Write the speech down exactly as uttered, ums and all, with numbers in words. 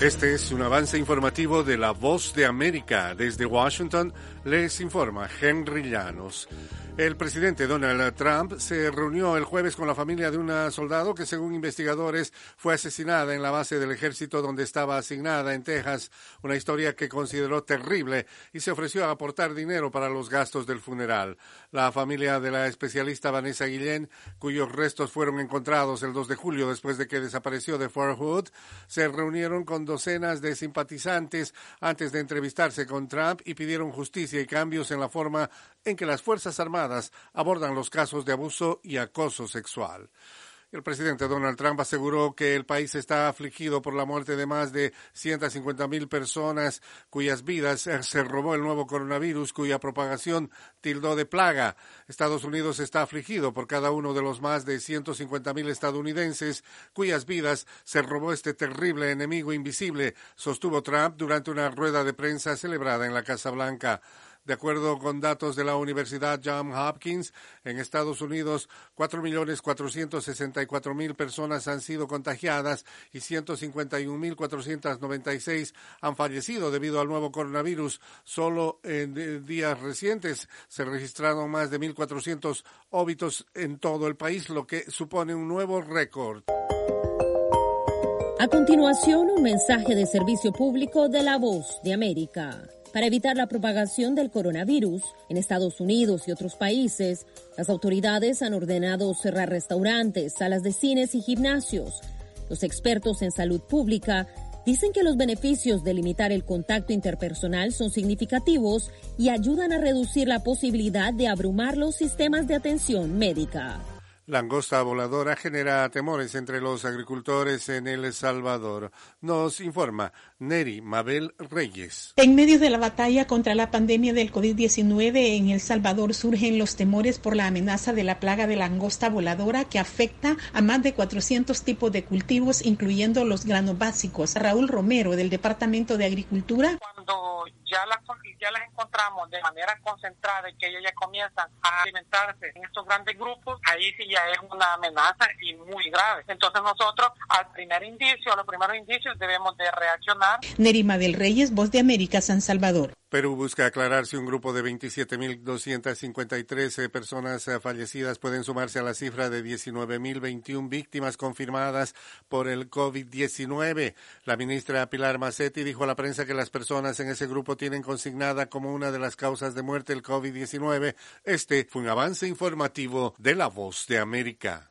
Este es un avance informativo de La Voz de América. Desde Washington les informa Henry Llanos. El presidente Donald Trump se reunió el jueves con la familia de una soldado que, según investigadores, fue asesinada en la base del ejército donde estaba asignada en Texas, una historia que consideró terrible y se ofreció a aportar dinero para los gastos del funeral. La familia de la especialista Vanessa Guillén, cuyos restos fueron encontrados el dos de julio después de que desapareció de Fort Hood, se reunieron con docenas de simpatizantes antes de entrevistarse con Trump y pidieron justicia y cambios en la forma en que las Fuerzas Armadas abordan los casos de abuso y acoso sexual. El presidente Donald Trump aseguró que el país está afligido por la muerte de más de ciento cincuenta mil personas cuyas vidas se robó el nuevo coronavirus, cuya propagación tildó de plaga. Estados Unidos está afligido por cada uno de los más de ciento cincuenta mil estadounidenses cuyas vidas se robó este terrible enemigo invisible, sostuvo Trump durante una rueda de prensa celebrada en la Casa Blanca. De acuerdo con datos de la Universidad Johns Hopkins, en Estados Unidos, cuatro millones cuatrocientos sesenta y cuatro mil personas han sido contagiadas y ciento cincuenta y un mil cuatrocientos noventa y seis han fallecido debido al nuevo coronavirus. Solo en días recientes se registraron más de mil cuatrocientos óbitos en todo el país, lo que supone un nuevo récord. A continuación, un mensaje de servicio público de La Voz de América. Para evitar la propagación del coronavirus en Estados Unidos y otros países, las autoridades han ordenado cerrar restaurantes, salas de cines y gimnasios. Los expertos en salud pública dicen que los beneficios de limitar el contacto interpersonal son significativos y ayudan a reducir la posibilidad de abrumar los sistemas de atención médica. Langosta voladora genera temores entre los agricultores en El Salvador. Nos informa Neri Mabel Reyes. En medio de la batalla contra la pandemia del COVID diecinueve en El Salvador surgen los temores por la amenaza de la plaga de langosta voladora que afecta a más de cuatrocientos tipos de cultivos, incluyendo los granos básicos. Raúl Romero, del Departamento de Agricultura. Cuando ya las, ya las encontramos de manera concentrada y que ellas ya comienzan a alimentarse en estos grandes grupos, ahí sí ya es una amenaza y muy grave. Entonces nosotros, al primer indicio, a los primeros indicios, debemos de reaccionar. Nerima del Reyes, Voz de América, San Salvador. Perú busca aclarar si un grupo de veintisiete mil doscientas cincuenta y tres personas fallecidas pueden sumarse a la cifra de diecinueve mil veintiuna víctimas confirmadas por el COVID diecinueve. La ministra Pilar Macetti dijo a la prensa que las personas en ese grupo tienen consignada como una de las causas de muerte el COVID diecinueve. Este fue un avance informativo de La Voz de América.